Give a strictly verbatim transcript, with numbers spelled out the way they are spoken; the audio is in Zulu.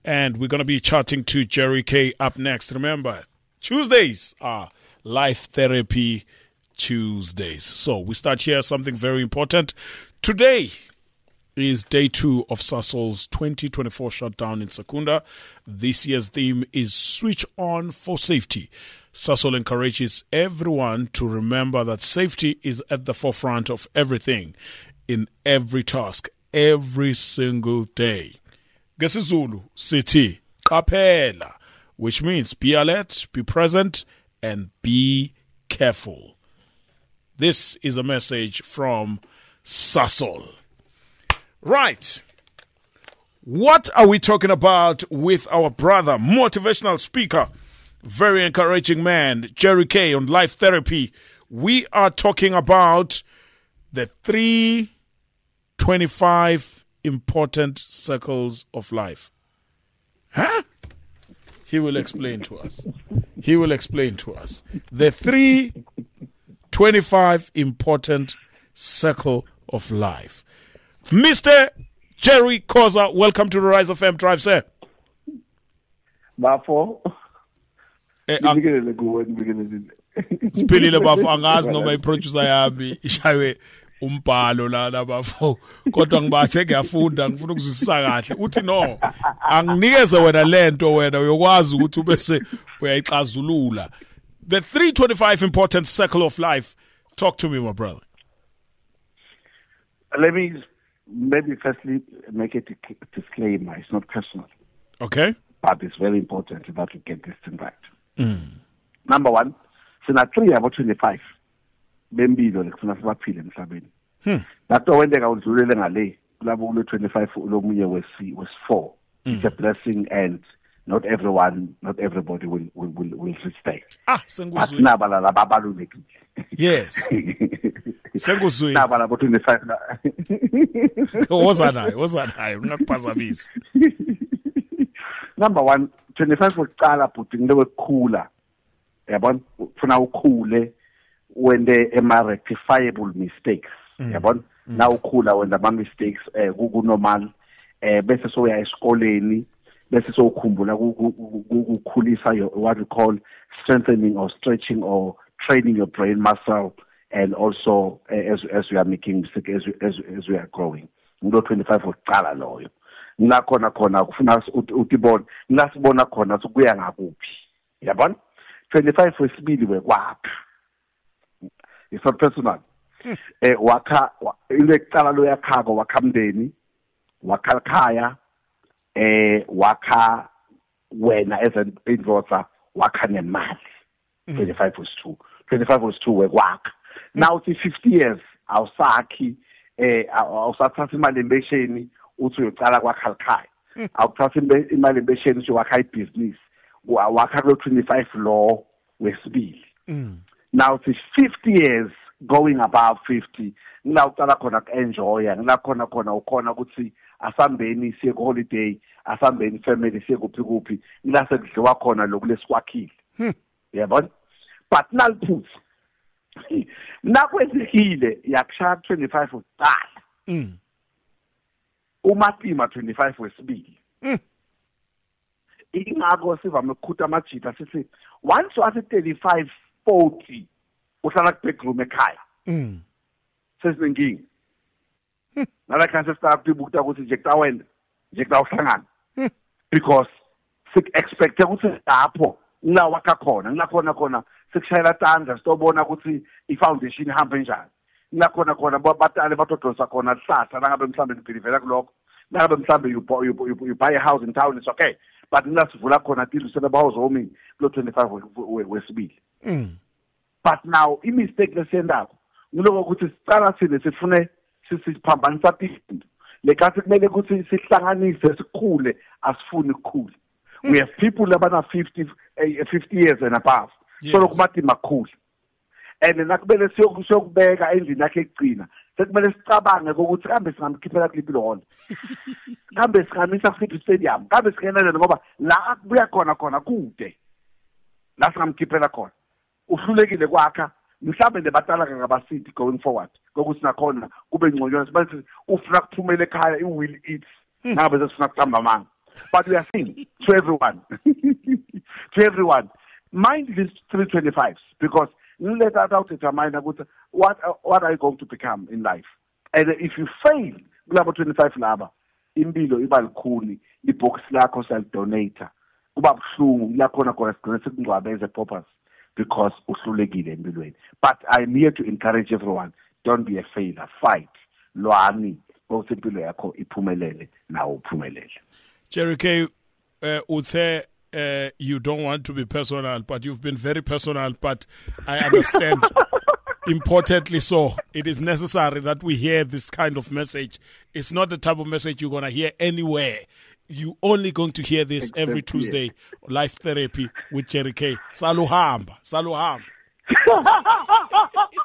And we're going to be chatting to Jerry K up next. Remember, Tuesdays are Life Therapy Tuesdays. So we start here, something very important. Today is day two of Sasol's twenty twenty-four shutdown in Secunda. This year's theme is Switch On for Safety. Sasol encourages everyone to remember that safety is at the forefront of everything, in every task, every single day. Gesizulu sithi qaphela, which means be alert, be present, and be careful. This is a message from Sasol. Right. What are we talking about with our brother, motivational speaker, very encouraging man, Jerry K on Life Therapy? We are talking about the three twenty-five important circles of life. Huh? He will explain to us. He will explain to us the three twenty-five important circle of life. Mister Jerry Khoza, welcome to the Rise of M Drive, sir. Bafo. Siphilile bafo, angazi noma iproducer yami ishawe umbhalo lana bafo. Kodwa ngibathe ngiyafunda, ngifuna ukuzwisisa kahle. Uthi no, anginikeze wena lento wena uyokwazi ukuthi ubese uyayixazulula. The three twenty-five important circle of life. Talk to me, my brother. Let me maybe firstly make it a disclaimer. It's not personal. Okay. But it's very important that we get this thing right. Mm. Number one, sina three about twenty-five. Bembilo lekufuna sibaphile emhlabeni. Hmm. Lapho wendeka udlulele ngale kulabo kulo twenty-five lomunye wesi was four. It's a blessing, and not everyone, not everybody will will will, will reach there. Ah, senguzwe. Asinabala lababalulekile. Yes. Senguzwe. Nabala about twenty-five. Woza nayo, woza nayo, ngakuphazamisa. Number one, twenty-five wokuqala but ngile khula. Yabona ufuna ukhule when there are rectifiable mistakes. Yabona na ukhula when the mistakes eh ku normal eh bese so ya esikoleni bese so ukhumbula ukukhulisa what we call strengthening or stretching or training your brain muscle, and also uh, as as we are making mistakes, as we, as, as we are growing. Ngo twenty-five wokuqala loyo. Ngila khona khona kufuna utibona, ngasibona khona ukuya ngakuphi. Yabona? twenty-five wesibili wekwapha. It's not personal. Eh wakha ile kuqala lo yakhako wakhamndeni, wakha khaya, eh wakha wena as an invoicer, wakha nemali. twenty-five was two. twenty-five was two wekwakha. Now it's fifty years awusakhi eh awusathatha imali embesheni uthi uyocala kwakha khaya. Awuthatha imali embesheni uthi wakha ibusiness. Wakha lo twenty-five law wesibili. Now it's fifty years going above fifty. Ngila uqala khona enjoy, ngila khona khona ukhona ukuthi asambeni siye ku holiday, asambeni family siye kuphi kuphi, ngila sekudliwa khona lokulesiwakhile. Yabona? But nalphuthi nakwesihile yakushaya twenty-five uqala. Mm. Umatima twenty-five wesibili. Mm. Ingakho sivame ukukhutha amajita sithi once wathi thirty-five forty uhlala ku bedroom ekhaya. Mm. Sesinenkingi. Nala kanse start ukubukta ukuthi nje kutawenda, nje kutawuhlangana. Because sik expect ukuthi lapho la wakha khona, ngila khona khona sikushayela tandla sitobona ukuthi ifoundation ihamba njani. Ngila khona khona batale batodonsa khona hlahla nangabe mhlambe nibhilivela kuloko. Nangabe mhlambe you you buy a house in town, it's okay. But ngila sivula khona tilo senabahouse homing kulo twenty-five wesibili. Mm. But now i mistake lesendako ngiloko ukuthi sicala sine sifune sisiphambanisa izinto. Lekathi kumele ukuthi sihlanganise sikhule, asifuni ukukhula. We have people abana fifty fifty years and above. Yes. So lokumathi makhulu. And nakubele siyokubeka endlini yakhe egcina. Sekumele sicabange ukuthi kambe singamkhiphela kuliphi lona. Kambe singamisa futhi stadium. Kambe singenele ngoba la kuya khona khona kude. La singamkhiphela khona. Uhlulekile kwakha mhlawumbe nebatala ngabasithi going forward. Ngokuthi nakhona kube ngconywana sibathi ufuna kuphumela ekhaya I will eat. Ngabe sesifuna kuhamba manga. But we are saying to everyone, to everyone, mind these three twenty-fives, because let that out determine what what are you going to become in life. And if you fail, kulabo twenty-five laba, impilo iba likhuni, ibox lakho sal-donate. Kuba buhlungu, lakhona khona sigcina sekungcwabe as a purpose because uhlulekile empilweni. But I'm here to encourage everyone, don't be a failure, fight, lwani, ukuthi impilo yakho iphumelele, nawo uphumelele. Jerry K, uh, would say uh, you don't want to be personal, but you've been very personal, but I understand. Importantly so, it is necessary that we hear this kind of message. It's not the type of message you're going to hear anywhere. You're only going to hear this Except every Tuesday, here. Life Therapy with Jerry K. Saluhamba. Saluhamba.